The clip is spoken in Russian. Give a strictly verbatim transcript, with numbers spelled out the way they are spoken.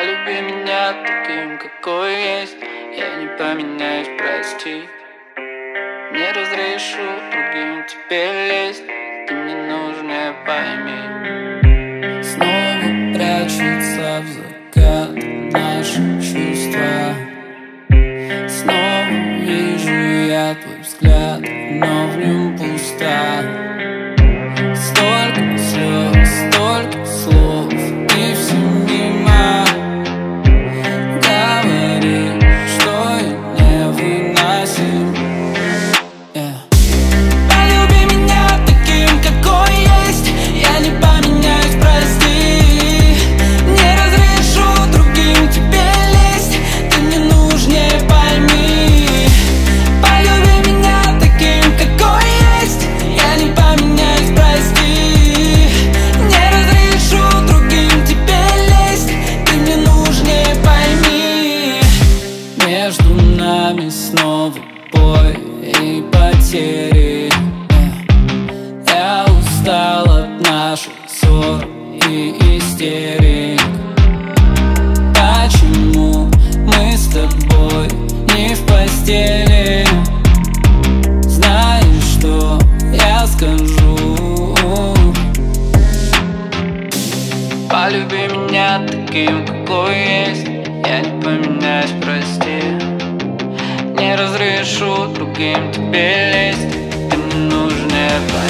Полюби меня таким, какой есть. Я не поменяюсь, прости. Не разрешу другим тебе лезть. Ты мне нужна, пойми. Снова прячется в закат наши чувства. Снова вижу я твой взгляд, но в нем пусто. Столько слез, столько слов, и все мимо. Говоришь, что я невыносим. yeah. Полюби меня таким, какой есть. Я не поменяюсь, прости. Не разрешу другим тебе лезть. Ты мне нужнее, пойми. Полюби меня таким, какой есть. Я не поменяюсь, прости. Не разрешу другим тебе лезть. Ты мне нужнее, пойми. Между нами снова бой и потери. Я устал от наших ссор и истерик. Почему мы с тобой не в постели? Знаешь, что я скажу? Полюби меня таким, какой есть. Я не поменяюсь, прости. Не разрешу другим тебе лезть. Ты мне нужнее, пойми.